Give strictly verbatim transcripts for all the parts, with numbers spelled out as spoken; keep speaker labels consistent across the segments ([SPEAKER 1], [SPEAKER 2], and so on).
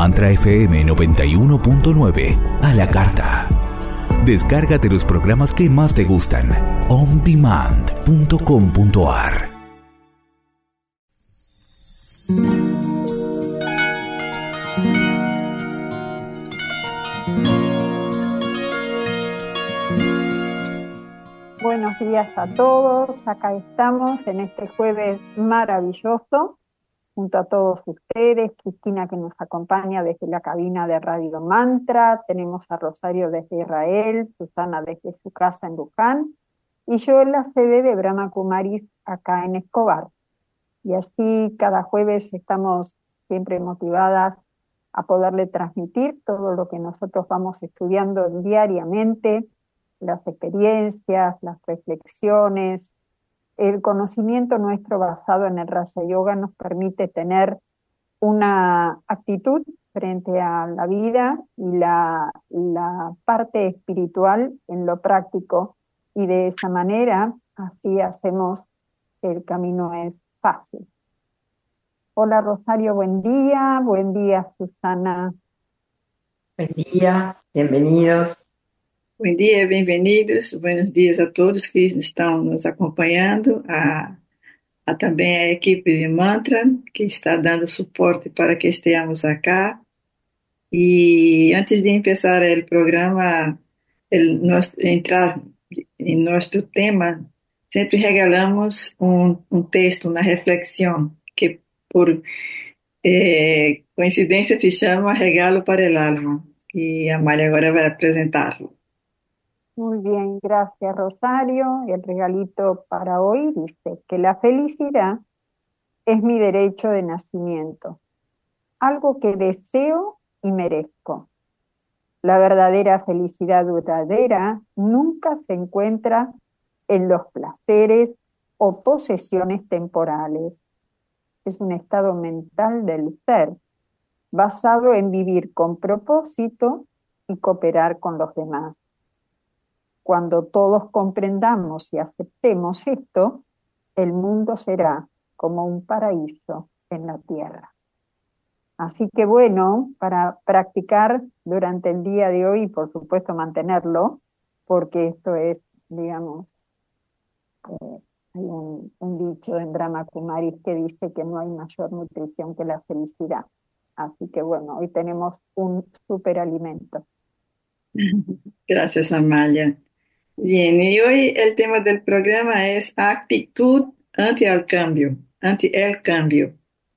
[SPEAKER 1] Mantra F M noventa y uno punto nueve a la carta. Descárgate los programas que más te gustan. on demand punto com punto a r.
[SPEAKER 2] Buenos días a todos, acá estamos en este jueves maravilloso, junto a todos ustedes, Cristina que nos acompaña desde la cabina de Radio Mantra, tenemos a Rosario desde Israel, Susana desde su casa en Luján, y yo en la sede de Brahma Kumaris acá en Escobar. Y así cada jueves estamos siempre motivadas a poderle transmitir todo lo que nosotros vamos estudiando diariamente, las experiencias, las reflexiones. El conocimiento nuestro basado en el Raja Yoga nos permite tener una actitud frente a la vida y la, la parte espiritual en lo práctico, y de esa manera así hacemos que el camino es fácil. Hola Rosario, buen día, buen día Susana.
[SPEAKER 3] Buen día, bienvenidos.
[SPEAKER 4] Bom dia, bem-vindos, buenos dias a todos que estão nos acompanhando, a, a também a equipe de Mantra, que está dando suporte para que estejamos acá. E antes de começar o programa, el, nosso, entrar em nosso tema, sempre regalamos um, um texto, uma reflexão, que por eh, coincidência se chama Regalo para el Alma. E a Amália agora vai apresentá-lo.
[SPEAKER 2] Muy bien, gracias Rosario. El regalito para hoy dice que la felicidad es mi derecho de nacimiento, algo que deseo y merezco. La verdadera felicidad duradera nunca se encuentra en los placeres o posesiones temporales. Es un estado mental del ser, basado en vivir con propósito y cooperar con los demás. Cuando todos comprendamos y aceptemos esto, el mundo será como un paraíso en la tierra. Así que bueno, para practicar durante el día de hoy y por supuesto mantenerlo, porque esto es, digamos, eh, hay un, un dicho en Brahma Kumaris que dice que no hay mayor nutrición que la felicidad. Así que bueno, hoy tenemos un superalimento.
[SPEAKER 4] Gracias, Amália. Bien, y hoy el tema del programa es actitud ante el cambio, ante el cambio.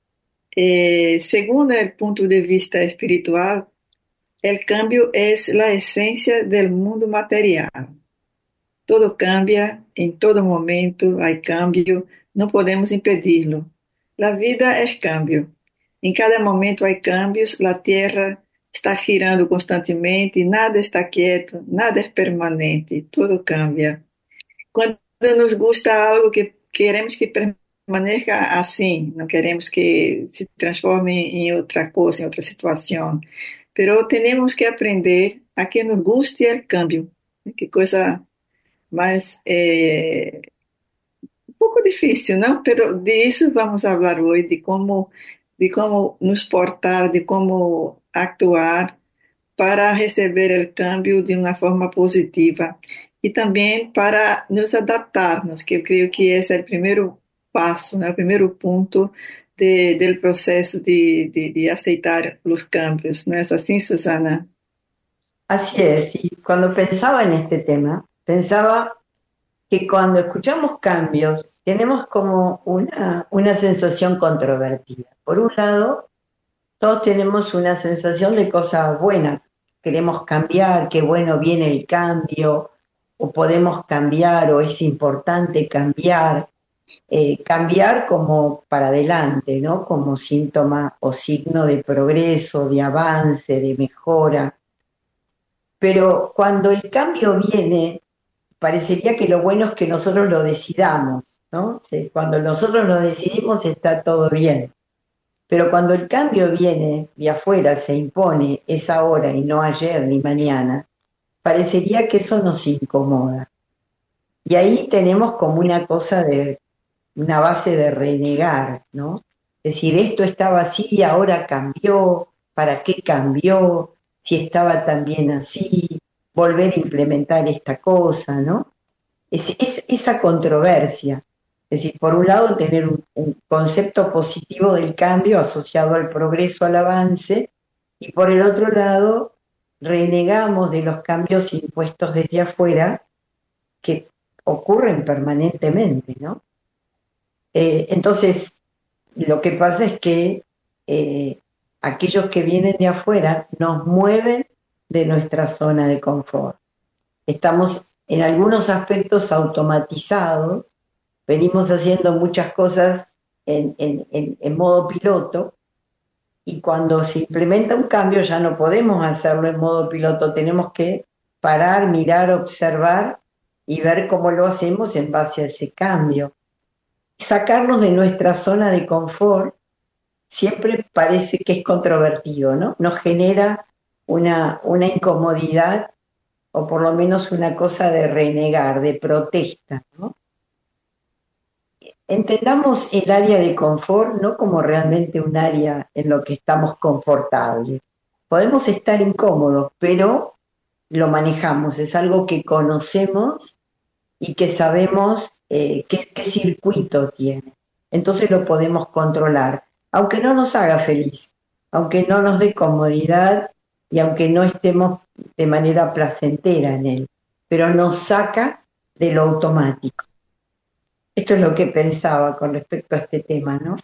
[SPEAKER 4] Eh, según el punto de vista espiritual, el cambio es la esencia del mundo material. Todo cambia, en todo momento hay cambio, no podemos impedirlo. La vida es cambio. En cada momento hay cambios, la tierra está girando constantemente, nada está quieto, nada es permanente, todo cambia. Cuando nos gusta algo que queremos que permanezca así, no queremos que se transforme en otra cosa, en otra situación, pero tenemos que aprender a que nos guste el cambio. Qué cosa más eh, un poco difícil, ¿no? Pero de eso vamos a hablar hoy, de cómo, de cómo nos portar, de cómo actuar para receber el cambio de una forma positiva y también para nos adaptarnos, que yo creo que es el primer paso, ¿no? El primer punto de, del proceso de, de, de aceitar los cambios. ¿No es así, Susana?
[SPEAKER 3] Así es, y cuando pensaba en este tema, pensaba que cuando escuchamos cambios tenemos como una, una sensación controvertida. Por un lado, todos tenemos una sensación de cosa buena, queremos cambiar, qué bueno viene el cambio, o podemos cambiar, o es importante cambiar, eh, cambiar como para adelante, ¿no? Como síntoma o signo de progreso, de avance, de mejora. Pero cuando el cambio viene, parecería que lo bueno es que nosotros lo decidamos, ¿no? Sí, cuando nosotros lo decidimos está todo bien. Pero cuando el cambio viene de afuera, se impone, es ahora y no ayer ni mañana, parecería que eso nos incomoda. Y ahí tenemos como una cosa de, una base de renegar, ¿no? Es decir, esto estaba así y ahora cambió, para qué cambió, si estaba tan bien así, volver a implementar esta cosa, ¿no? Es, es esa controversia. Es decir, por un lado tener un, un concepto positivo del cambio asociado al progreso, al avance, y por el otro lado renegamos de los cambios impuestos desde afuera que ocurren permanentemente, ¿no? Eh, entonces, lo que pasa es que eh, aquellos que vienen de afuera nos mueven de nuestra zona de confort. Estamos en algunos aspectos automatizados, venimos haciendo muchas cosas en, en, en, en modo piloto, y cuando se implementa un cambio ya no podemos hacerlo en modo piloto, tenemos que parar, mirar, observar y ver cómo lo hacemos en base a ese cambio. Sacarnos de nuestra zona de confort siempre parece que es controvertido, ¿no? Nos genera una, una incomodidad o por lo menos una cosa de renegar, de protesta, ¿no? Entendamos el área de confort no como realmente un área en lo que estamos confortables. Podemos estar incómodos, pero lo manejamos, es algo que conocemos y que sabemos eh, qué, qué circuito tiene. Entonces lo podemos controlar, aunque no nos haga feliz, aunque no nos dé comodidad y aunque no estemos de manera placentera en él, pero nos saca de lo automático. Esto es lo que pensaba con respecto a este tema, ¿no?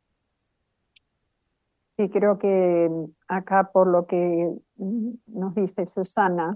[SPEAKER 2] Sí, creo que acá por lo que nos dice Susana,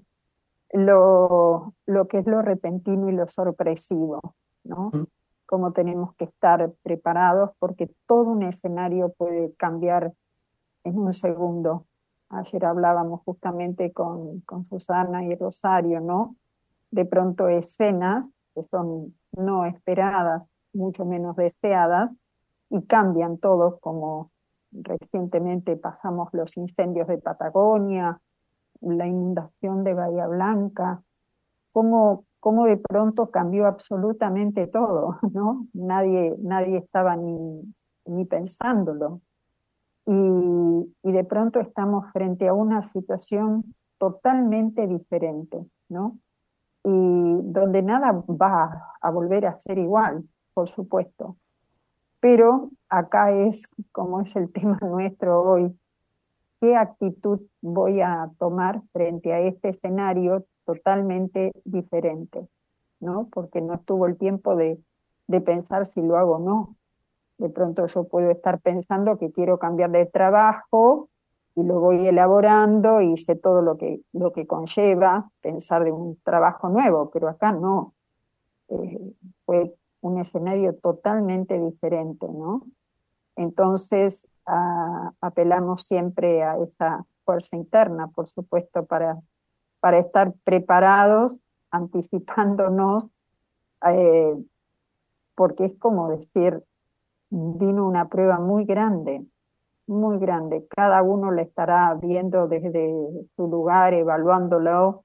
[SPEAKER 2] lo, lo que es lo repentino y lo sorpresivo, ¿no?
[SPEAKER 3] Mm.
[SPEAKER 2] Cómo tenemos que estar preparados porque todo un escenario puede cambiar en un segundo. Ayer hablábamos justamente con, con Susana y Rosario, ¿no? De pronto escenas que son no esperadas, mucho menos deseadas, y cambian todo, como recientemente pasamos los incendios de Patagonia, la inundación de Bahía Blanca, cómo, cómo de pronto cambió absolutamente todo, ¿no? Nadie, nadie estaba ni, ni pensándolo. Y, y de pronto estamos frente a una situación totalmente diferente, ¿no? Y donde nada va a volver a ser igual, por supuesto. Pero acá es, como es el tema nuestro hoy, ¿qué actitud voy a tomar frente a este escenario totalmente diferente? ¿No? Porque no estuvo el tiempo de, de pensar si lo hago o no. De pronto yo puedo estar pensando que quiero cambiar de trabajo y lo voy elaborando y sé todo lo que, lo que conlleva pensar de un trabajo nuevo, pero acá no. Eh, fue un escenario totalmente diferente, ¿no? Entonces a, apelamos siempre a esa fuerza interna, por supuesto, para, para estar preparados, anticipándonos, eh, porque es como decir, vino una prueba muy grande, muy grande. Cada uno la estará viendo desde su lugar, evaluándolo,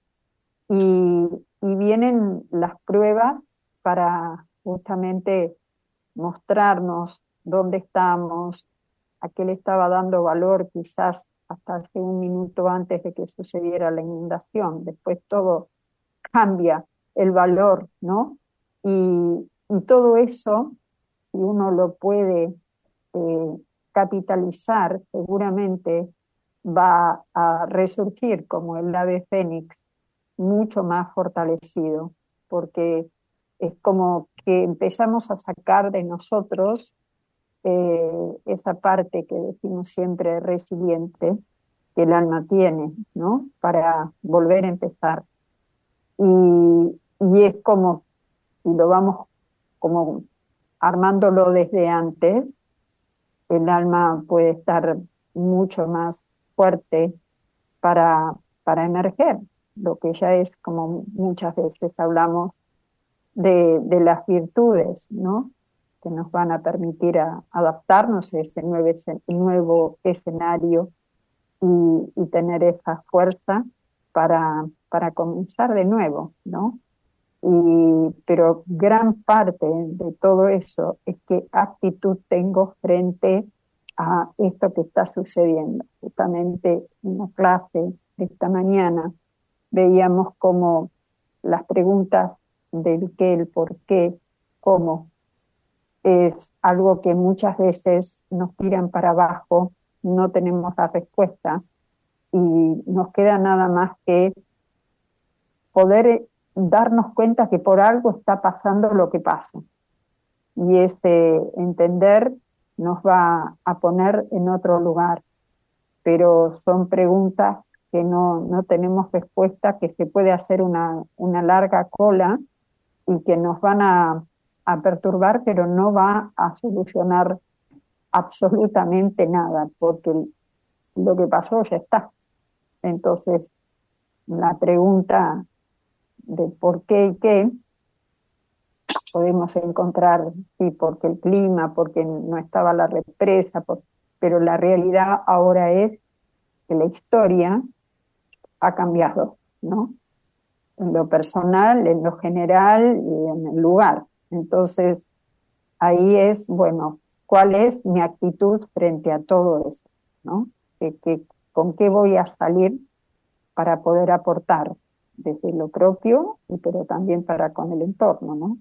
[SPEAKER 2] y, y vienen las pruebas para justamente mostrarnos dónde estamos, a qué le estaba dando valor quizás hasta hace un minuto antes de que sucediera la inundación. Después todo cambia, el valor, ¿no? Y, y todo eso, si uno lo puede eh, capitalizar, seguramente va a resurgir como el ave fénix, mucho más fortalecido, porque es como que empezamos a sacar de nosotros eh, esa parte que decimos siempre resiliente que el alma tiene, ¿no? Para volver a empezar. Y, y es como, si lo vamos como armándolo desde antes, el alma puede estar mucho más fuerte para, para emerger, lo que ya es, como muchas veces hablamos, de, de las virtudes, ¿no? Que nos van a permitir a, adaptarnos a ese nuevo, nuevo escenario y, y tener esa fuerza para, para comenzar de nuevo, ¿no? Y, pero gran parte de todo eso es qué actitud tengo frente a esto que está sucediendo. Justamente en la clase de esta mañana veíamos cómo las preguntas del qué, el por qué, cómo, es algo que muchas veces nos tiran para abajo, no tenemos la respuesta y nos queda nada más que poder darnos cuenta que por algo está pasando lo que pasa. Y ese entender nos va a poner en otro lugar, pero son preguntas que no, no tenemos respuesta, que se puede hacer una, una larga cola y que nos van a, a perturbar, pero no va a solucionar absolutamente nada, porque lo que pasó ya está. Entonces, la pregunta de por qué y qué, podemos encontrar, sí, porque el clima, porque no estaba la represa, por, pero la realidad ahora es que la historia ha cambiado, ¿no? En lo personal, en lo general y en el lugar. Entonces, ahí es, bueno, ¿cuál es mi actitud frente a todo eso, ¿no? Que, que, ¿Con qué voy a salir para poder aportar desde lo propio, pero también para con el entorno, ¿no?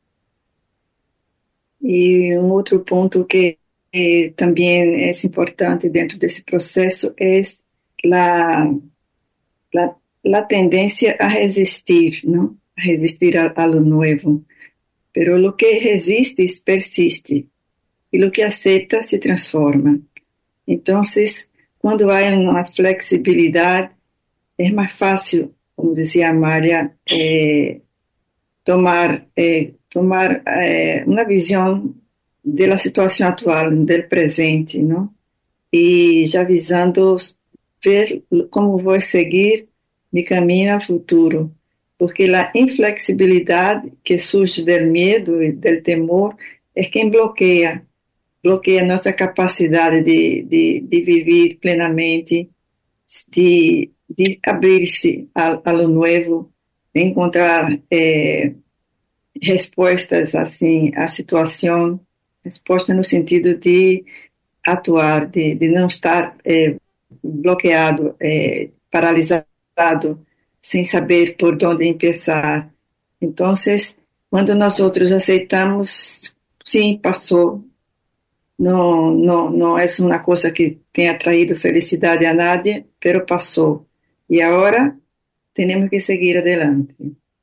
[SPEAKER 4] E um outro ponto que eh, também é importante dentro desse processo é a, a, a tendência a resistir, não? A resistir a, a lo nuevo. Pero lo que resiste persiste e lo que aceita se transforma. Então, quando há uma flexibilidade, é mais fácil, como dizia a Mária, eh, tomar eh, tomar eh, uma visão da situação atual, do presente, não? E já visando ver como vou seguir meu caminho ao futuro, porque a inflexibilidade que surge do medo e do temor é quem bloqueia, bloqueia nossa capacidade de, de, de viver plenamente, de, de abrir-se a, a lo novo, de encontrar eh, respostas assim à situação, resposta no sentido de atuar, de, de não estar eh, bloqueado, eh, paralisado, sem saber por onde começar. Então, quando nós outros aceitamos, sim, passou, não, não, não é uma coisa que tenha traído felicidade a nadie, pero passou. E agora temos que seguir adelante.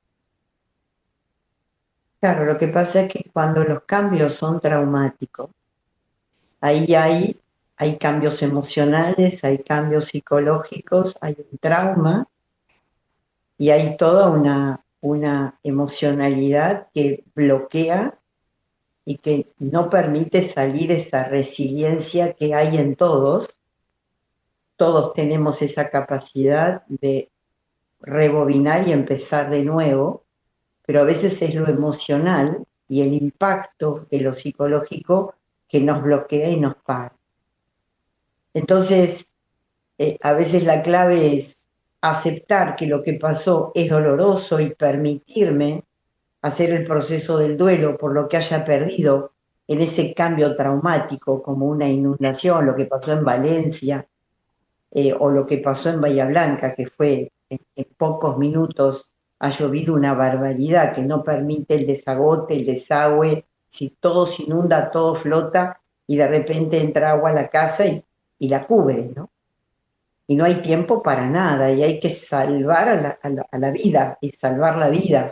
[SPEAKER 3] Claro, lo que pasa es que cuando los cambios son traumáticos, ahí hay, hay cambios emocionales, hay cambios psicológicos, hay un trauma y hay toda una, una emocionalidad que bloquea y que no permite salir esa resiliencia que hay en todos. Todos tenemos esa capacidad de rebobinar y empezar de nuevo, pero a veces es lo emocional y el impacto de lo psicológico que nos bloquea y nos para. Entonces, eh, a veces la clave es aceptar que lo que pasó es doloroso y permitirme hacer el proceso del duelo por lo que haya perdido en ese cambio traumático, como una inundación, lo que pasó en Valencia, eh, o lo que pasó en Bahía Blanca, que fue en, en pocos minutos ha llovido una barbaridad que no permite el desagote, el desagüe, si todo se inunda, todo flota y de repente entra agua a la casa y, y la cubre, ¿no? Y no hay tiempo para nada y hay que salvar a la, a la, a la vida y salvar la vida.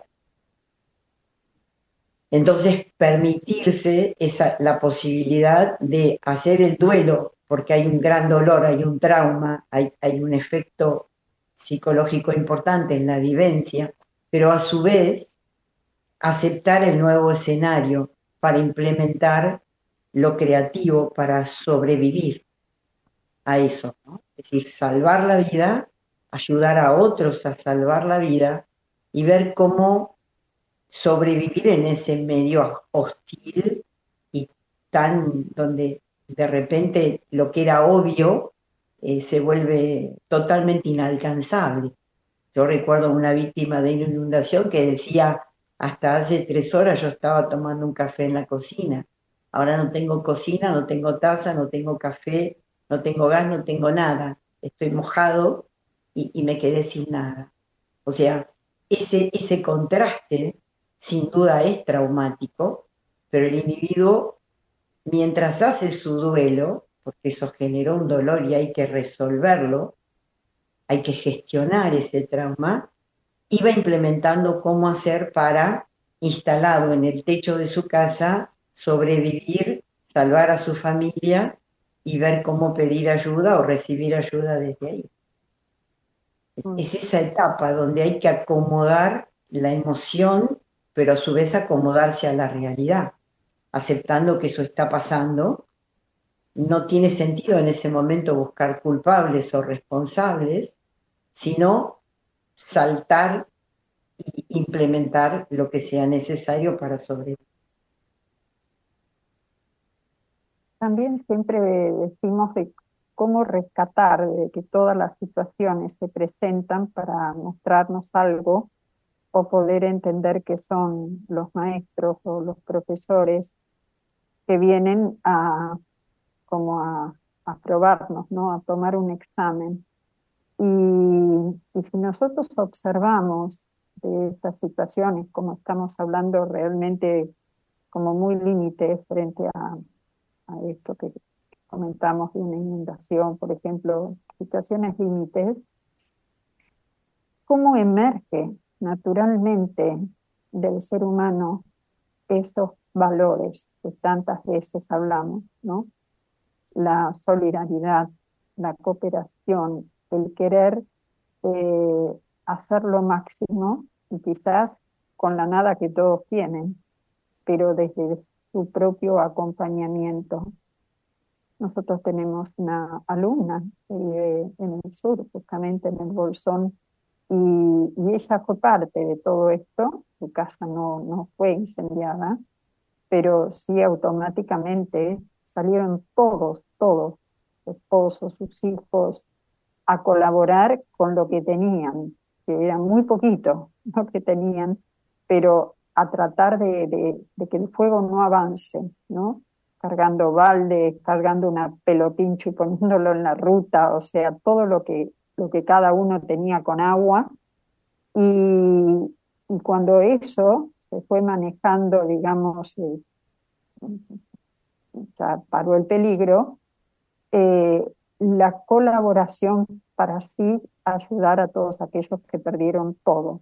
[SPEAKER 3] Entonces, permitirse esa, la posibilidad de hacer el duelo, porque hay un gran dolor, hay un trauma, hay, hay un efecto psicológico importante en la vivencia, pero a su vez aceptar el nuevo escenario para implementar lo creativo para sobrevivir a eso, ¿no? Es decir, salvar la vida, ayudar a otros a salvar la vida y ver cómo sobrevivir en ese medio hostil y tan donde de repente lo que era obvio eh, se vuelve totalmente inalcanzable. Yo recuerdo una víctima de inundación que decía, hasta hace tres horas yo estaba tomando un café en la cocina, Ahora no tengo cocina, no tengo taza, no tengo café, no tengo gas, no tengo nada. Estoy mojado y, y me quedé sin nada. O sea, ese, ese contraste sin duda es traumático, pero el individuo, mientras hace su duelo, porque eso generó un dolor y hay que resolverlo, hay que gestionar ese trauma, iba implementando cómo hacer para, instalado en el techo de su casa, sobrevivir, salvar a su familia y ver cómo pedir ayuda o recibir ayuda desde ahí.
[SPEAKER 2] Mm.
[SPEAKER 3] Es esa etapa donde hay que acomodar la emoción, pero a su vez acomodarse a la realidad, aceptando que eso está pasando. No tiene sentido en ese momento buscar culpables o responsables, sino saltar e implementar lo que sea necesario para sobrevivir.
[SPEAKER 2] También siempre decimos de cómo rescatar de que todas las situaciones se presentan para mostrarnos algo o poder entender que son los maestros o los profesores que vienen a como a, a probarnos, ¿no? A tomar un examen. Y, y si nosotros observamos de estas situaciones, como estamos hablando realmente como muy límites frente a, a esto que comentamos de una inundación, por ejemplo, situaciones límites, ¿cómo emerge naturalmente del ser humano estos valores que tantas veces hablamos, ¿no? La solidaridad, la cooperación, el querer eh, hacer lo máximo y quizás con la nada que todos tienen, pero desde su propio acompañamiento. Nosotros tenemos una alumna que vive en el sur, justamente en el Bolsón, y, y ella fue parte de todo esto. Su casa no, no fue incendiada, pero sí automáticamente salieron todos, todos, su esposo, sus hijos, a colaborar con lo que tenían, que era muy poquito lo que tenían, pero a tratar de, de, de que el fuego no avance, ¿no? Cargando baldes, cargando una pelopincho y poniéndolo en la ruta, o sea, todo lo que, lo que cada uno tenía con agua. Y, y cuando eso se fue manejando, digamos, eh, ya paró el peligro, eh, la colaboración para así ayudar a todos aquellos que perdieron todo.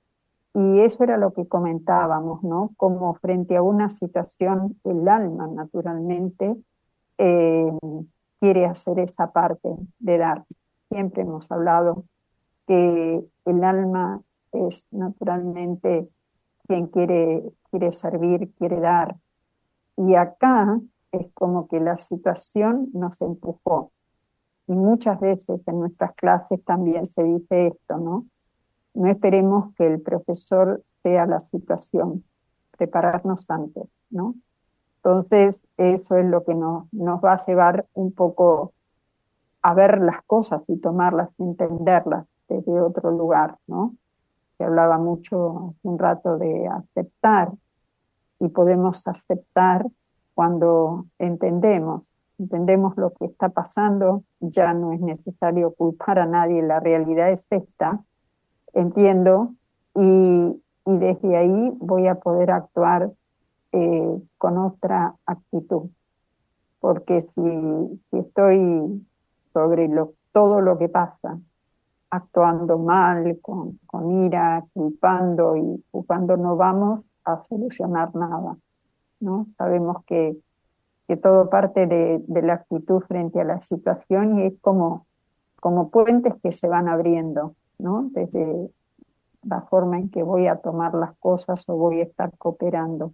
[SPEAKER 2] Y eso era lo que comentábamos, ¿no? Como frente a una situación, el alma naturalmente eh, quiere hacer esa parte de dar. Siempre hemos hablado que el alma es naturalmente quien quiere, quiere servir, quiere dar. Y acá es como que la situación nos empujó. Y muchas veces en nuestras clases también se dice esto, ¿no? No esperemos que el profesor sea la situación, prepararnos antes, ¿no? Entonces, eso es lo que nos, nos va a llevar un poco a ver las cosas y tomarlas, entenderlas desde otro lugar, ¿no? Se hablaba mucho hace un rato de aceptar, y podemos aceptar cuando entendemos, entendemos lo que está pasando, ya no es necesario culpar a nadie, la realidad es esta, entiendo, y, y desde ahí voy a poder actuar eh, con otra actitud, porque si, si estoy sobre lo, todo lo que pasa, actuando mal, con, con ira, culpando y culpando, no vamos a solucionar nada, ¿no? Sabemos que, que todo parte de, de la actitud frente a la situación y es como, como puentes que se van abriendo, ¿no? Desde la forma en que voy a tomar las cosas o voy a estar cooperando.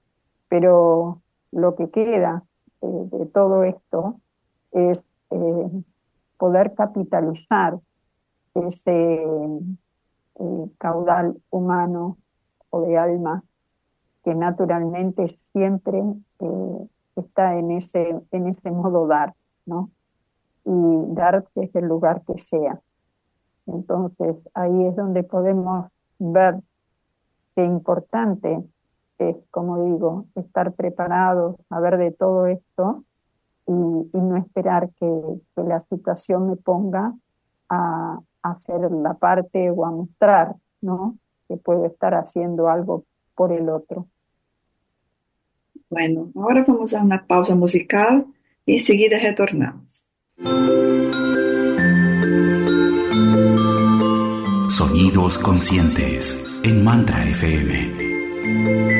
[SPEAKER 2] Pero lo que queda eh, de todo esto es eh, poder capitalizar ese eh, caudal humano o de alma que naturalmente siempre eh, está en ese, en ese modo dar, ¿no? Y dar desde el lugar que sea. Entonces ahí es donde podemos ver qué importante es, como digo, estar preparados, saber de todo esto y, y no esperar que, que la situación me ponga a, a hacer la parte o a mostrar, ¿no? Que puedo estar haciendo algo por el otro.
[SPEAKER 4] Bueno, ahora vamos a una pausa musical y enseguida retornamos.
[SPEAKER 1] Sonidos conscientes en Mantra F M.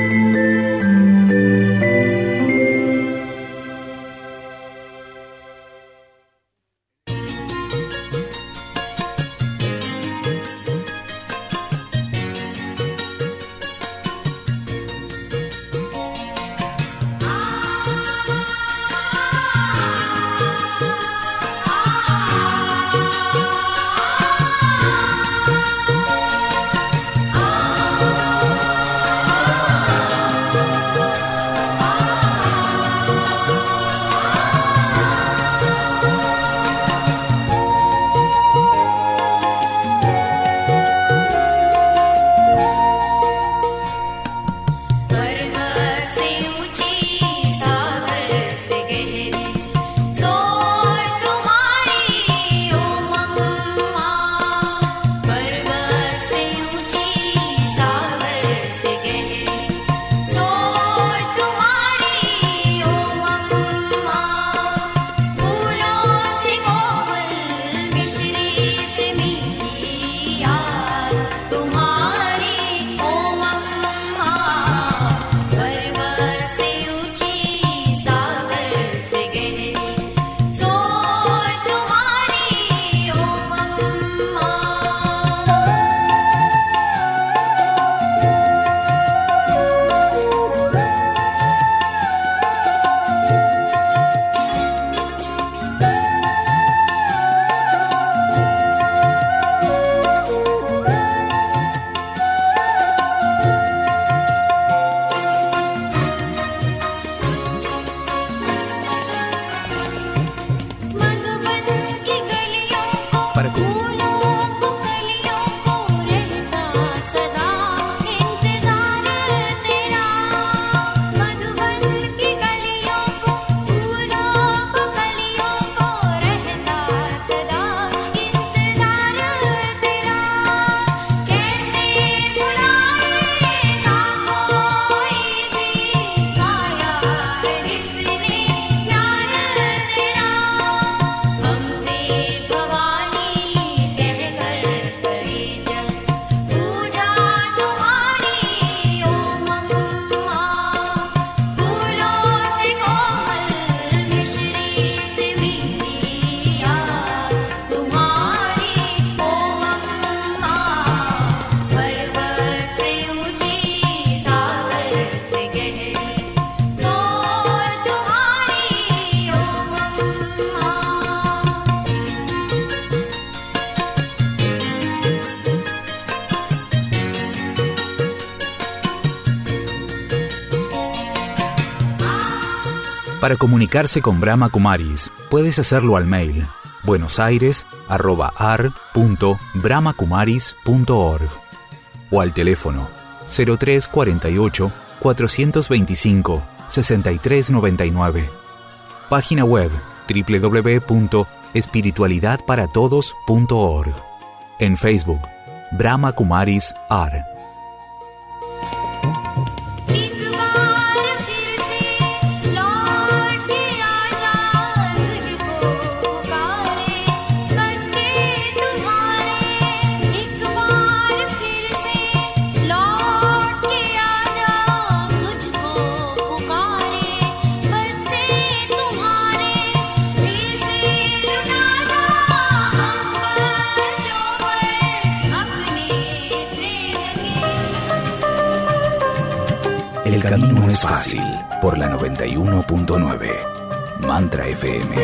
[SPEAKER 1] Para comunicarse con Brahma Kumaris, puedes hacerlo al mail buenosaires arroba ar punto brahmakumaris punto org o al teléfono cero tres cuarenta y ocho, cuatrocientos veinticinco, sesenta y tres noventa y nueve. Página web doble u doble u doble u punto espiritualidad para todos punto org. En Facebook, Brahma Kumaris Ar. El camino es fácil por la noventa y uno punto nueve. Mantra F M.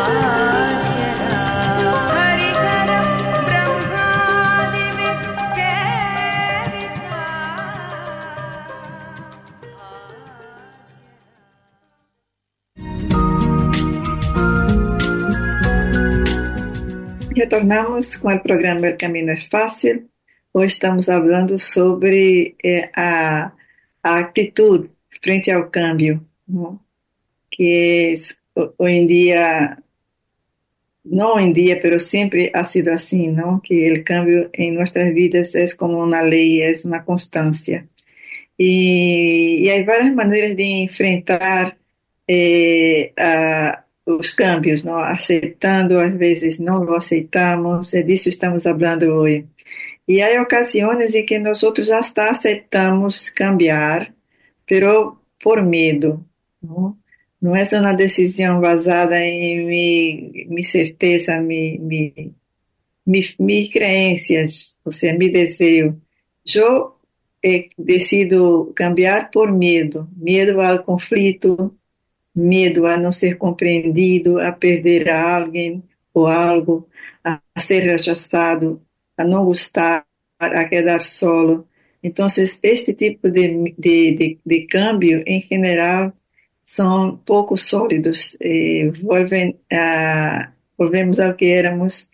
[SPEAKER 4] Retornamos con el programa El Camino es Fácil. Hoy estamos hablando sobre eh, a a actitud frente al cambio, ¿no? Que es ho- hoy en día, no hoy en día, pero siempre ha sido así, ¿no? Que el cambio en nuestras vidas es como una ley, es una constancia. Y, y hay varias maneras de enfrentar eh, a los cambios, ¿no? Aceptando, a veces no lo aceptamos, de eso estamos hablando hoy. Y hay ocasiones en que nosotros hasta aceptamos cambiar, pero por miedo, ¿no? No es una decisión basada en mi, mi certeza, mi, mi, mi, mis creencias, o sea, mi deseo. Yo eh, decido cambiar por miedo, miedo al conflicto, miedo a no ser compreendido, a perder a alguien o algo, a, a ser rechazado, a no gustar, a quedar solo. Entonces, este tipo de, de, de, de cambio, en general, son poco sólidos, eh, vuelven a, volvemos al que éramos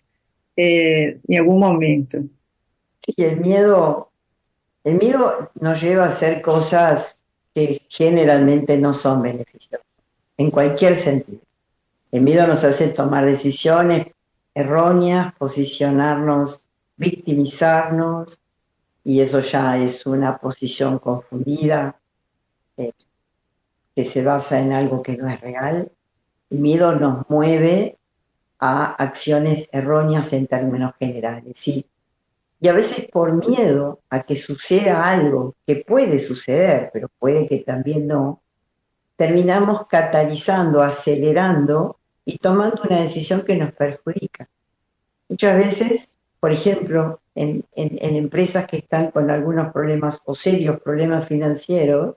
[SPEAKER 4] eh, en algún momento.
[SPEAKER 3] Sí, el miedo, el miedo nos lleva a hacer cosas que generalmente no son beneficiosas, en cualquier sentido. El miedo nos hace tomar decisiones erróneas, posicionarnos, victimizarnos, y eso ya es una posición confundida, eh, que se basa en algo que no es real. El miedo nos mueve a acciones erróneas en términos generales, sí. Y a veces por miedo a que suceda algo que puede suceder, pero puede que también no, terminamos catalizando, acelerando y tomando una decisión que nos perjudica. Muchas veces, por ejemplo, en, en, en empresas que están con algunos problemas o serios problemas financieros,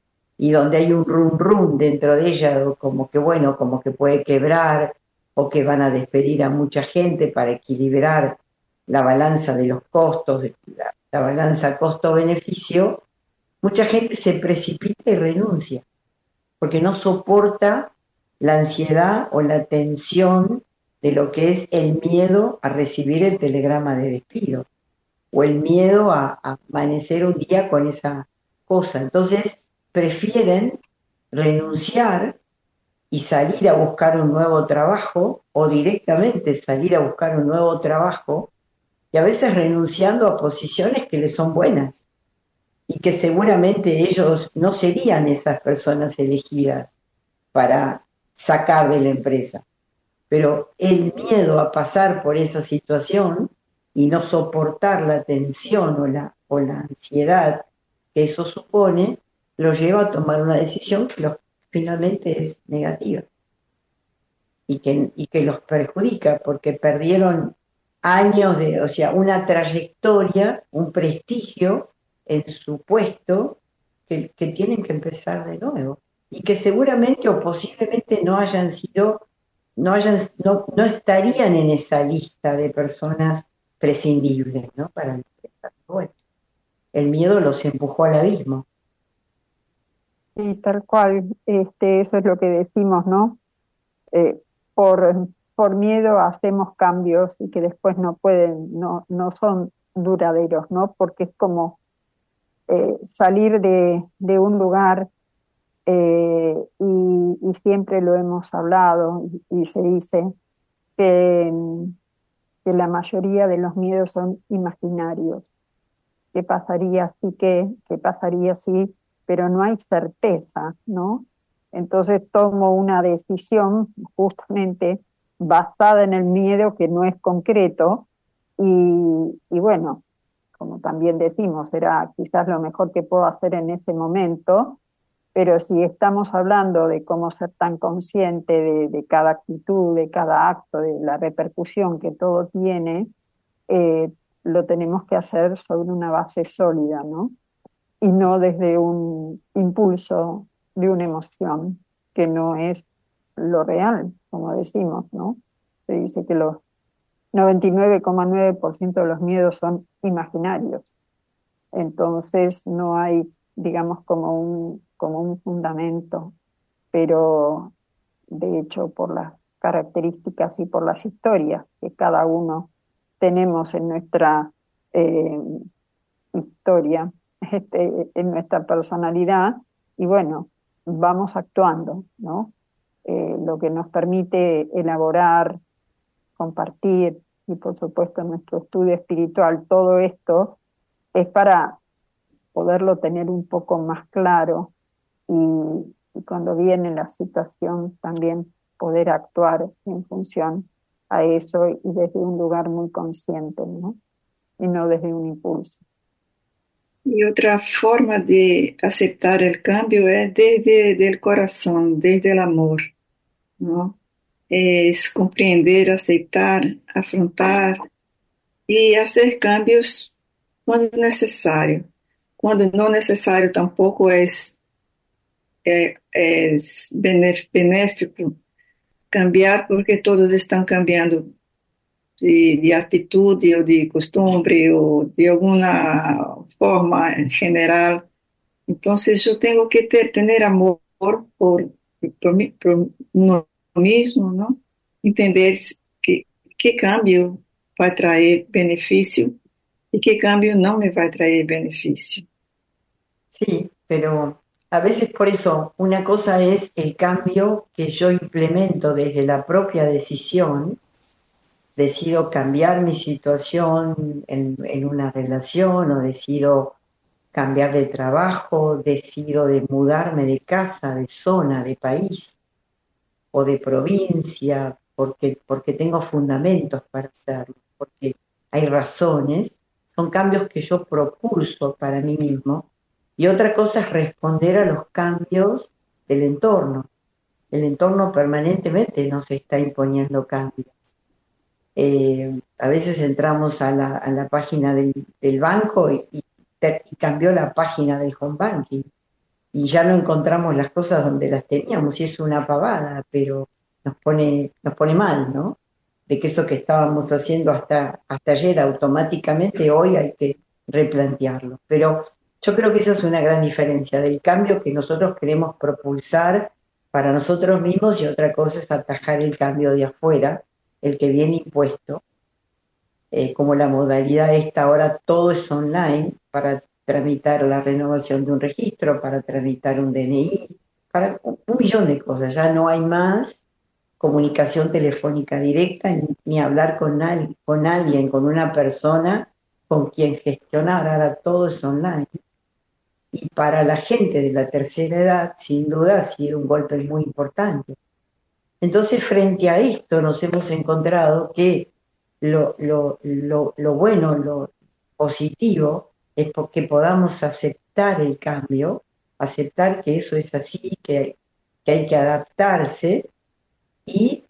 [SPEAKER 3] y donde hay un rum rum dentro de ella, como que bueno, como que puede quebrar o que van a despedir a mucha gente para equilibrar la balanza de los costos, la, la balanza costo-beneficio, mucha gente se precipita y renuncia, porque no soporta la ansiedad o la tensión de lo que es el miedo a recibir el telegrama de despido, o el miedo a, a amanecer un día con esa cosa. Entonces, prefieren renunciar y salir a buscar un nuevo trabajo, o directamente salir a buscar un nuevo trabajo, y a veces renunciando a posiciones que les son buenas y que seguramente ellos no serían esas personas elegidas para sacar de la empresa. Pero el miedo a pasar por esa situación y no soportar la tensión o la, o la ansiedad que eso supone, lo lleva a tomar una decisión que los, finalmente es negativa y que, y que los perjudica porque perdieron años de, o sea, una trayectoria, un prestigio en su puesto que, que tienen que empezar de nuevo y que seguramente o posiblemente no hayan sido, no, hayan, no, no estarían en esa lista de personas prescindibles, ¿no? Para empezar. Bueno, el miedo los empujó al abismo.
[SPEAKER 2] Y tal cual, este, eso es lo que decimos, ¿no? Eh, por, por miedo hacemos cambios y que después no pueden, no, no son duraderos, ¿no? Porque es como eh, salir de, de un lugar eh, y, y siempre lo hemos hablado y, y se dice que, que la mayoría de los miedos son imaginarios. ¿Qué pasaría si qué? ¿Qué pasaría si? Pero no hay certeza, ¿no? Entonces tomo una decisión justamente basada en el miedo que no es concreto y, y bueno, como también decimos, será quizás lo mejor que puedo hacer en ese momento, pero si estamos hablando de cómo ser tan consciente de, de cada actitud, de cada acto, de la repercusión que todo tiene, eh, lo tenemos que hacer sobre una base sólida, ¿no? Y no desde un impulso de una emoción que no es lo real, como decimos, ¿no? Se dice que los noventa y nueve coma nueve por ciento de los miedos son imaginarios. Entonces no hay, digamos, como un, como un fundamento, pero de hecho por las características y por las historias que cada uno tenemos en nuestra eh, historia, este, en nuestra personalidad y bueno, vamos actuando, ¿no? Eh, lo que nos permite elaborar, compartir y por supuesto nuestro estudio espiritual, todo esto es para poderlo tener un poco más claro y, y cuando viene la situación también poder actuar en función a eso y desde un lugar muy consciente, ¿no? Y no desde un impulso.
[SPEAKER 4] Y otra forma de aceptar el cambio es desde el corazón, desde el amor, ¿no? Es comprender, aceptar, afrontar y hacer cambios cuando necesario. Cuando no necesario tampoco es, eh, es benéfico cambiar porque todos están cambiando de, de actitud o de costumbre o de alguna forma en general. Entonces yo tengo que ter, tener amor por, por, mí, por uno mismo, ¿no? Entender que, qué cambio va a traer beneficio y qué cambio no me va a traer beneficio.
[SPEAKER 3] Sí, pero a veces por eso una cosa es el cambio que yo implemento desde la propia decisión. Decido cambiar mi situación en, en una relación o decido cambiar de trabajo, decido de mudarme de casa, de zona, de país o de provincia, porque, porque tengo fundamentos para hacerlo, porque hay razones, son cambios que yo propulso para mí mismo, y otra cosa es responder a los cambios del entorno. El entorno permanentemente nos está imponiendo cambios. Eh, a veces entramos a la, a la página del, del banco y, y, y cambió la página del home banking y ya no encontramos las cosas donde las teníamos y es una pavada, pero nos pone, nos pone mal, ¿no? De que eso que estábamos haciendo hasta, hasta ayer automáticamente hoy hay que replantearlo. Pero yo creo que esa es una gran diferencia del cambio que nosotros queremos propulsar para nosotros mismos y otra cosa es atajar el cambio de afuera, el que viene impuesto, eh, como la modalidad esta ahora todo es online para tramitar la renovación de un registro, para tramitar un D N I, para un, un millón de cosas. Ya no hay más comunicación telefónica directa ni, ni hablar con, al, con alguien, con una persona con quien gestionar, ahora todo es online. Y para la gente de la tercera edad, sin duda, ha sido un golpe muy importante. Entonces, frente a esto, nos hemos encontrado que lo, lo, lo, lo bueno, lo positivo, es que podamos aceptar el cambio, aceptar que eso es así, que, que hay que adaptarse y,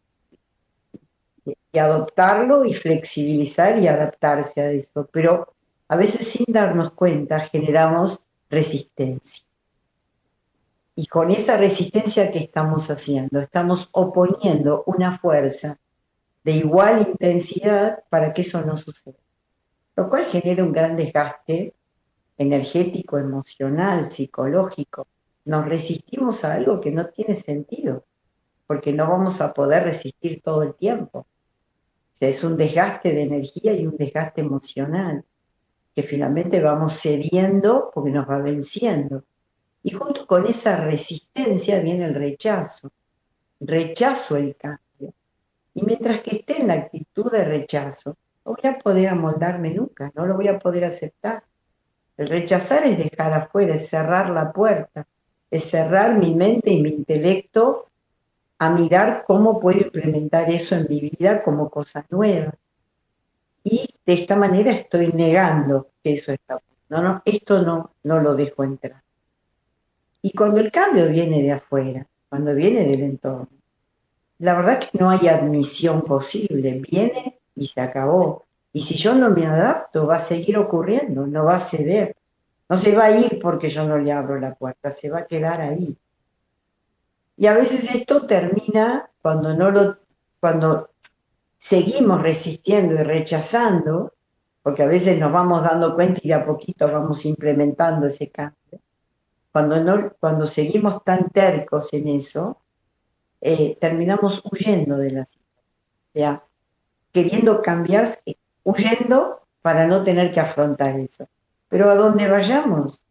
[SPEAKER 3] y adoptarlo y flexibilizar y adaptarse a eso. Pero a veces sin darnos cuenta generamos resistencia. Y con esa resistencia que estamos haciendo, estamos oponiendo una fuerza de igual intensidad para que eso no suceda. Lo cual genera un gran desgaste energético, emocional, psicológico. Nos resistimos a algo que no tiene sentido, porque no vamos a poder resistir todo el tiempo. O sea, es un desgaste de energía y un desgaste emocional, que finalmente vamos cediendo porque nos va venciendo. Y junto con esa resistencia viene el rechazo. Rechazo el cambio. Y mientras que esté en la actitud de rechazo, no voy a poder amoldarme nunca, no lo voy a poder aceptar. El rechazar es dejar afuera, es cerrar la puerta, es cerrar mi mente y mi intelecto a mirar cómo puedo implementar eso en mi vida como cosa nueva. Y de esta manera estoy negando que eso está bueno. No, no, esto no, no lo dejo entrar. Y cuando el cambio viene de afuera, cuando viene del entorno, la verdad que no hay admisión posible, viene y se acabó. Y si yo no me adapto, va a seguir ocurriendo, no va a ceder. No se va a ir porque yo no le abro la puerta, se va a quedar ahí. Y a veces esto termina cuando no lo, cuando seguimos resistiendo y rechazando, porque a veces nos vamos dando cuenta y de a poquito vamos implementando ese cambio. Cuando, no, cuando seguimos tan tercos en eso, eh, terminamos huyendo de la situación, o sea, queriendo cambiar, huyendo para no tener que afrontar eso. Pero a donde vayamos,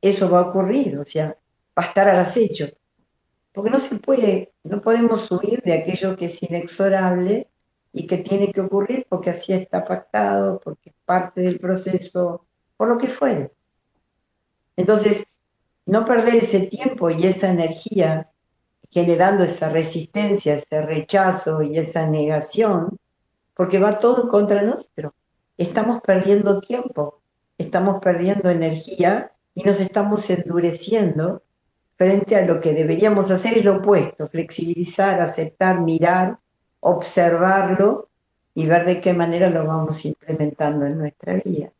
[SPEAKER 3] eso va a ocurrir, o sea, va a estar al acecho. Porque no se puede, no podemos huir de aquello que es inexorable y que tiene que ocurrir porque así está pactado, porque es parte del proceso, por lo que fuere. Entonces, no perder ese tiempo y esa energía generando esa resistencia, ese rechazo y esa negación, porque va todo en contra nuestro. Estamos perdiendo tiempo, estamos perdiendo energía y nos estamos endureciendo frente a lo que deberíamos hacer, es lo opuesto: flexibilizar, aceptar, mirar, observarlo y ver de qué manera lo vamos implementando en nuestra vida.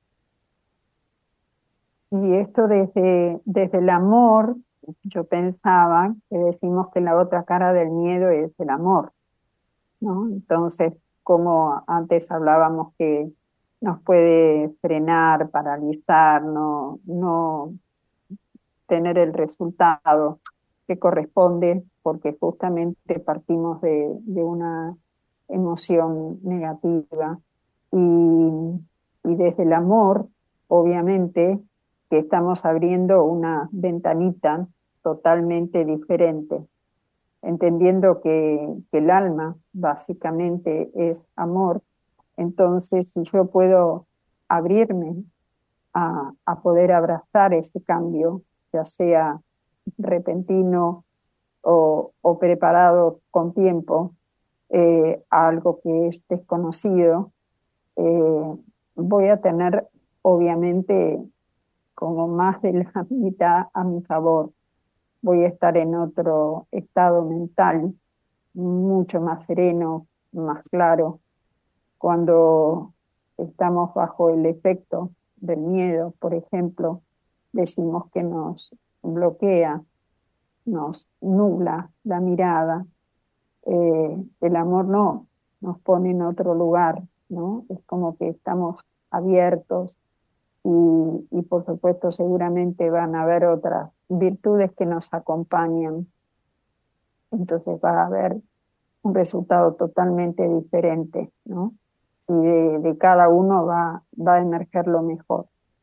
[SPEAKER 2] Y esto desde, desde el amor, yo pensaba que decimos que la otra cara del miedo es el amor, ¿no? Entonces, como antes hablábamos que nos puede frenar, paralizar, no, no tener el resultado que corresponde, porque justamente partimos de, de una emoción negativa. Y, y desde el amor, obviamente, que estamos abriendo una ventanita totalmente diferente, entendiendo que, que el alma básicamente es amor. Entonces, si yo puedo abrirme a, a poder abrazar ese cambio, ya sea repentino o, o preparado con tiempo, eh, a algo que es desconocido, eh, voy a tener obviamente como más de la mitad a mi favor. Voy a estar en otro estado mental, mucho más sereno, más claro. Cuando estamos bajo el efecto del miedo, por ejemplo, decimos que nos bloquea, nos nubla la mirada. Eh, el amor no, nos pone en otro lugar, ¿no? Es como que estamos abiertos y, y por supuesto seguramente van a haber otras virtudes que nos acompañan. Entonces va a haber un resultado totalmente diferente, ¿no? Y de, de cada uno va, va a emerger lo mejor.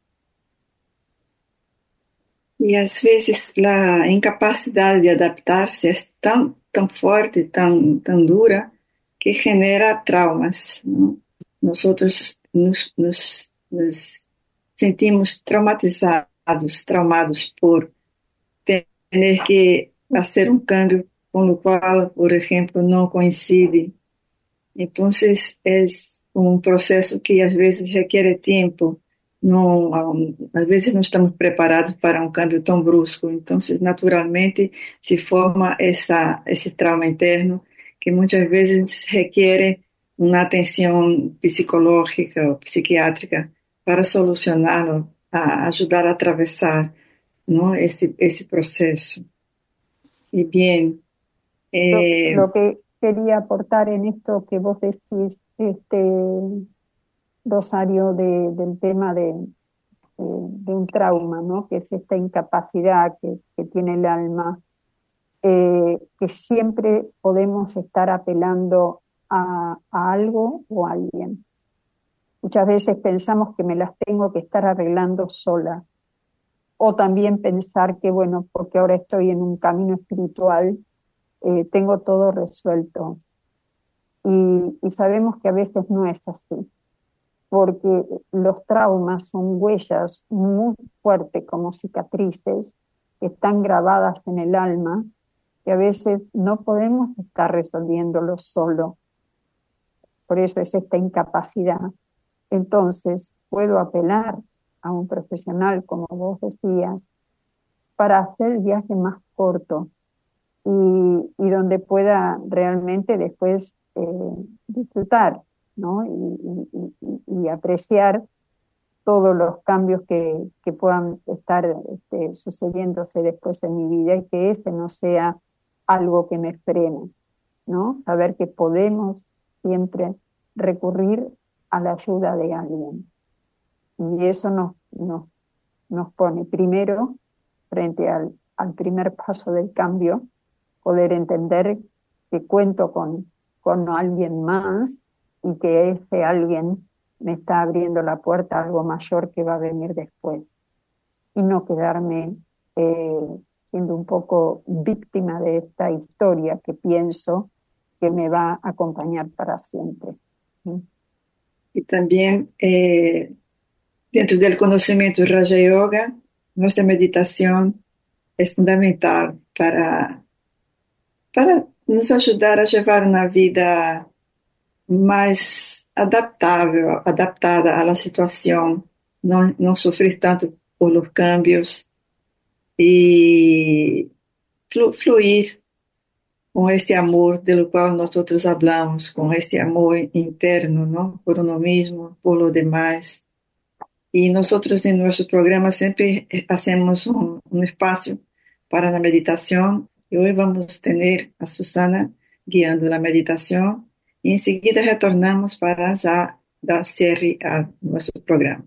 [SPEAKER 4] Y às vezes la incapacidad de adaptarse es tan, tan fuerte, tan, tan dura, que genera traumas, ¿no? Nosotros nos, nos, nos sentimos traumatizados, traumados por tener que hacer un cambio con lo cual, por ejemplo, no coincide. Entonces es un proceso que às vezes requiere tiempo. Não, às vezes não estamos preparados para um cambio tão brusco. Então, naturalmente, se forma essa, esse trauma interno que muitas vezes requer uma atenção psicológica ou psiquiátrica para solucioná-lo, a ajudar a atravessar, não, esse, esse processo. Y bien,
[SPEAKER 2] Lo,
[SPEAKER 4] eh,
[SPEAKER 2] lo que quería aportar en esto que vos decís, este, Rosario, de, del tema de, eh, de un trauma, ¿no? Que es esta incapacidad que, que tiene el alma, eh, que siempre podemos estar apelando a, a algo o a alguien. Muchas veces pensamos que me las tengo que estar arreglando sola, o también pensar que, bueno, porque ahora estoy en un camino espiritual, eh, tengo todo resuelto. Y, y sabemos que a veces no es así, porque los traumas son huellas muy fuertes como cicatrices que están grabadas en el alma, que a veces no podemos estar resolviéndolo solo. Por eso es esta incapacidad. Entonces, puedo apelar a un profesional, como vos decías, para hacer el viaje más corto y, y donde pueda realmente después eh, disfrutar, ¿no? Y, y, y, y apreciar todos los cambios que, que puedan estar este, sucediéndose después en mi vida, y que ese no sea algo que me frene, ¿no? Saber que podemos siempre recurrir a la ayuda de alguien. Y eso nos, nos, nos pone primero frente al, al primer paso del cambio, poder entender que cuento con, con alguien más y que ese alguien me está abriendo la puerta a algo mayor que va a venir después. y no quedarme eh, siendo un poco víctima de esta historia que pienso que me va a acompañar para siempre. ¿Sí?
[SPEAKER 4] Y también eh, dentro del conocimiento Raja Yoga, nuestra meditación es fundamental para, para nos ayudar a llevar una vida más adaptável, adaptada a la situación, no, no sufrir tanto por los cambios y flu, fluir con este amor del cual nosotros hablamos, con este amor interno, ¿no? Por uno mismo, por los demás. Y nosotros en nuestro programa siempre hacemos un, un espacio para la meditación. Y hoy vamos a tener a Susana guiando la meditación. Y enseguida retornamos para ya dar cierre a nuestro programa.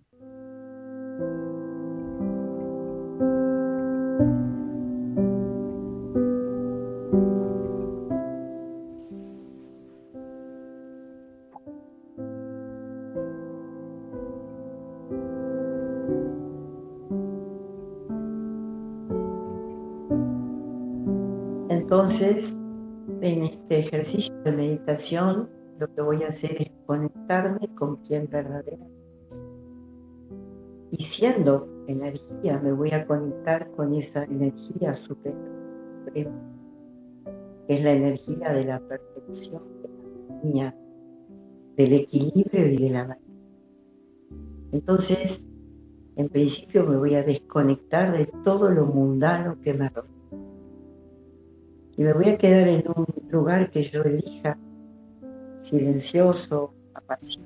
[SPEAKER 3] Entonces, en este ejercicio de meditación, lo que voy a hacer es conectarme con quien verdaderamente soy. Y siendo energía, me voy a conectar con esa energía superior, que es la energía de la perfección, de la armonía, del equilibrio y de la valía. Entonces, en principio me voy a desconectar de todo lo mundano que me rodea. Y me voy a quedar en un lugar que yo elija, silencioso, apacible,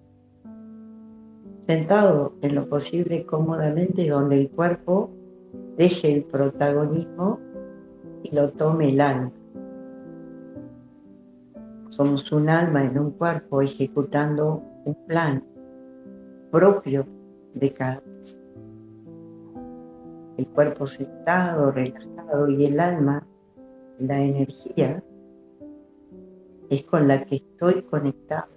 [SPEAKER 3] sentado en lo posible cómodamente, donde el cuerpo deje el protagonismo y lo tome el alma. Somos un alma en un cuerpo ejecutando un plan propio de cada cosa. El cuerpo sentado, relajado, y el alma, la energía, es con la que estoy conectado.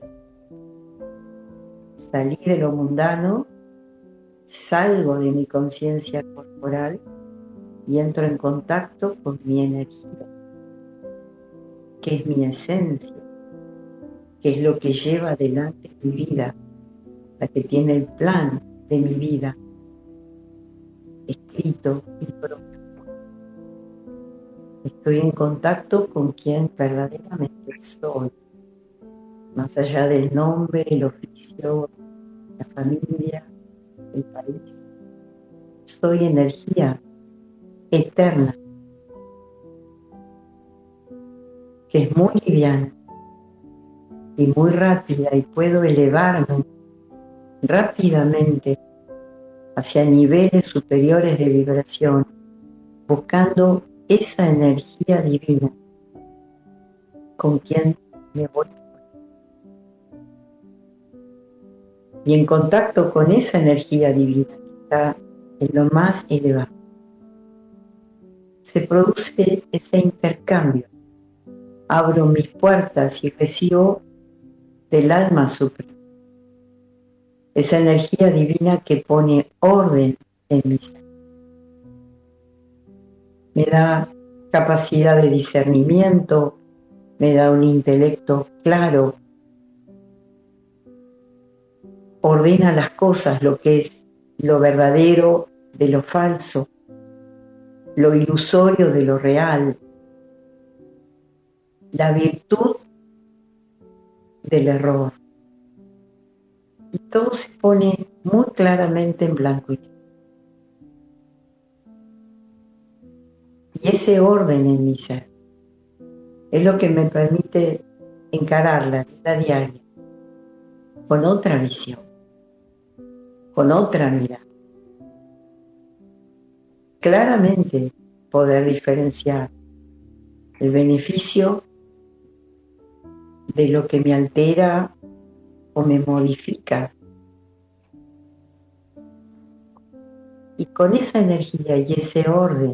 [SPEAKER 3] Salí de lo mundano, salgo de mi conciencia corporal y entro en contacto con mi energía, que es mi esencia, que es lo que lleva adelante mi vida, la que tiene el plan de mi vida escrito y propio. Estoy en contacto con quien verdaderamente soy, más allá del nombre, el oficio, la familia, el país. Soy energía eterna, que es muy liviana y muy rápida, y puedo elevarme rápidamente hacia niveles superiores de vibración, buscando esa energía divina con quien me voy. Y en contacto con esa energía divina que está en lo más elevado, se produce ese intercambio. Abro mis puertas y recibo del alma suprema, esa energía divina que pone orden en mi ser. Me da capacidad de discernimiento, me da un intelecto claro, ordena las cosas, lo que es lo verdadero de lo falso, lo ilusorio de lo real, la virtud del error. Y todo se pone muy claramente en blanco y negro. Y ese orden en mi ser es lo que me permite encarar la vida diaria con otra visión, con otra mirada. Claramente poder diferenciar el beneficio de lo que me altera o me modifica. Y con esa energía y ese orden,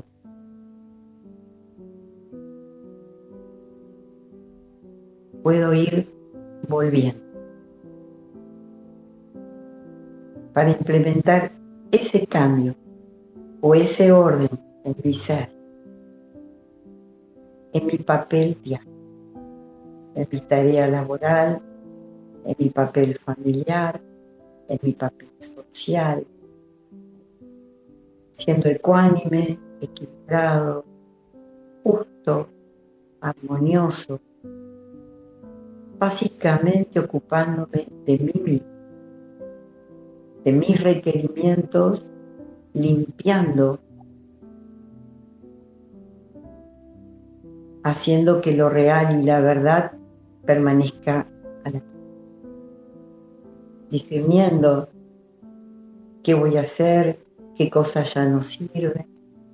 [SPEAKER 3] puedo ir volviendo para implementar ese cambio o ese orden en mi ser, en mi papel diario, en mi tarea laboral, en mi papel familiar, en mi papel social, siendo ecuánime, equilibrado, justo, armonioso, básicamente ocupándome de mí mismo, de mis requerimientos, limpiando, haciendo que lo real y la verdad permanezca a la vez, discerniendo qué voy a hacer, qué cosas ya no sirven.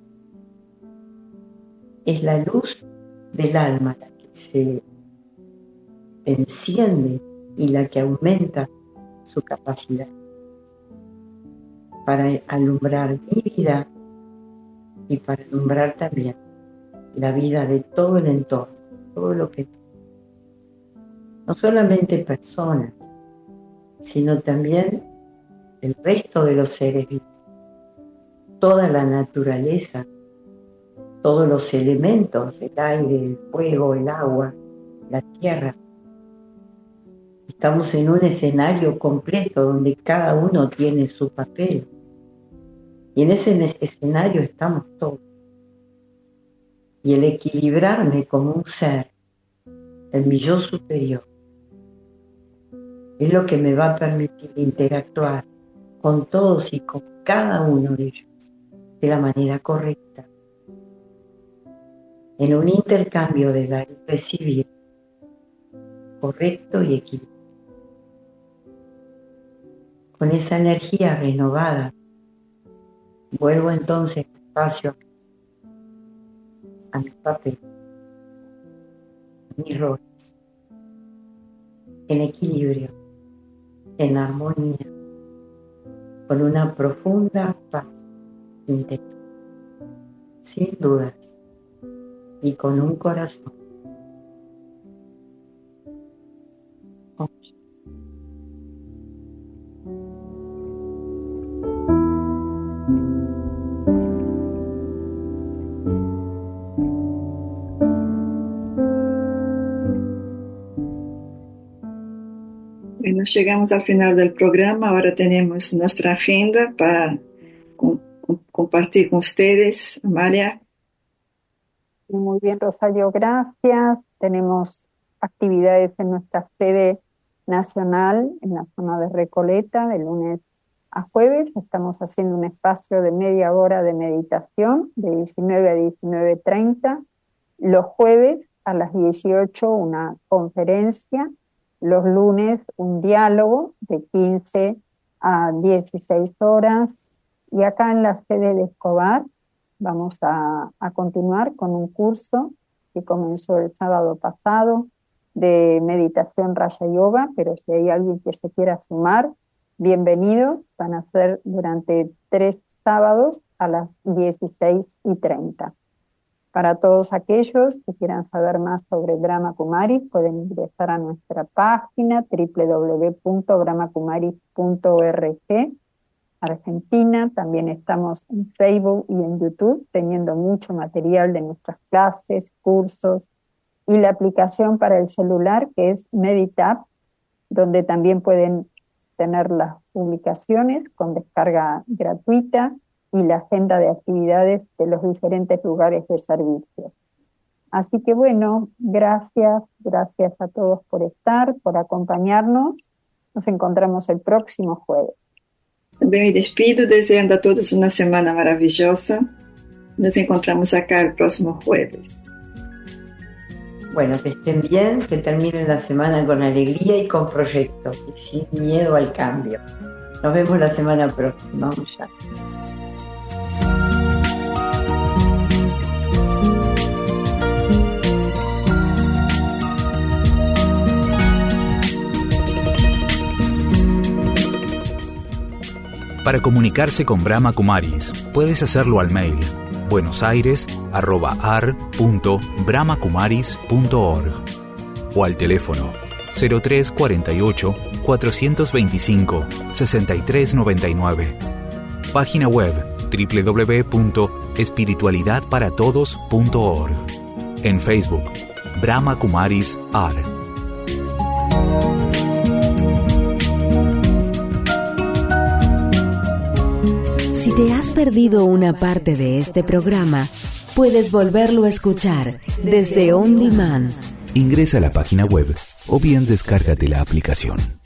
[SPEAKER 3] Es la luz del alma la que se enciende y la que aumenta su capacidad para alumbrar mi vida y para alumbrar también la vida de todo el entorno, todo lo que no solamente personas, sino también el resto de los seres vivos, toda la naturaleza, todos los elementos, el aire, el fuego, el agua, la tierra. Estamos en un escenario completo donde cada uno tiene su papel. Y en ese escenario estamos todos. Y el equilibrarme como un ser, el mi yo superior, es lo que me va a permitir interactuar con todos y con cada uno de ellos de la manera correcta, en un intercambio de dar y recibir correcto y equilibrado. Con esa energía renovada, vuelvo entonces despacio a mi papel, a mis roles, en equilibrio, en armonía, con una profunda paz interior, sin dudas, y con un corazón.
[SPEAKER 4] Bueno, llegamos al final del programa. Ahora tenemos nuestra agenda para com- com- compartir con ustedes. Amalia.
[SPEAKER 2] Muy bien, Rosario, gracias. Tenemos actividades en nuestra sede nacional en la zona de Recoleta de lunes a jueves. Estamos haciendo un espacio de media hora de meditación de diecinueve a diecinueve treinta. Los jueves a las dieciocho una conferencia. Los lunes un diálogo de quince a dieciséis horas. Y acá en la sede de Escobar vamos a, a continuar con un curso que comenzó el sábado pasado de meditación Raja Yoga, pero si hay alguien que se quiera sumar, bienvenidos. Van a ser durante tres sábados a las dieciséis y treinta. Para todos aquellos que quieran saber más sobre Brahma Kumaris, pueden ingresar a nuestra página doble u doble u doble u punto brahma kumaris punto org. Argentina, también estamos en Facebook y en YouTube, teniendo mucho material de nuestras clases, cursos, y la aplicación para el celular que es Meditab, donde también pueden tener las publicaciones con descarga gratuita y la agenda de actividades de los diferentes lugares de servicio. Así que bueno, gracias, gracias a todos por estar, por acompañarnos. Nos encontramos el próximo jueves.
[SPEAKER 4] Também me despido, deseando a todos uma semana maravilhosa. Nos encontramos acá el próximo jueves.
[SPEAKER 3] Bueno, que estén bien, que terminen la semana con alegría y con proyectos y sin miedo al cambio. Nos vemos la semana próxima. Vamos ya.
[SPEAKER 1] Para comunicarse con Brahma Kumaris, puedes hacerlo al mail buenosaires arroba ar punto brahma kumaris punto org o al teléfono cero tres cuarenta y ocho, cuatrocientos veinticinco, sesenta y tres noventa y nueve. Página web w w w punto espiritualidad para todos punto org. En Facebook, Brahma Kumaris A R.
[SPEAKER 5] Si te has perdido una parte de este programa, puedes volverlo a escuchar desde On Demand.
[SPEAKER 1] Ingresa a la página web o bien descárgate la aplicación.